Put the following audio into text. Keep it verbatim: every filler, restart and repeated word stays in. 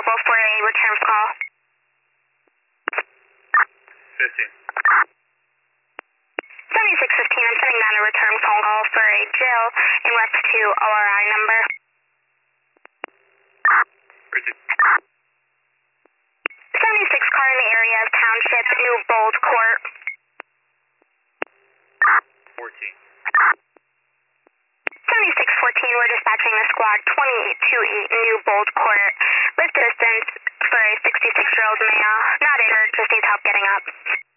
available for a return call. fifteen. seventy-six fifteen, I'm sending down a return phone call for a Jill in reference to O R I number. seventy-six car in the area of Township, New Bold Court. fourteen. seventy-six fourteen, we're dispatching the squad twenty-eight twenty-eight New Bold Court. Lift distance for a sixty-six-year-old male. Not injured, just needs help getting up.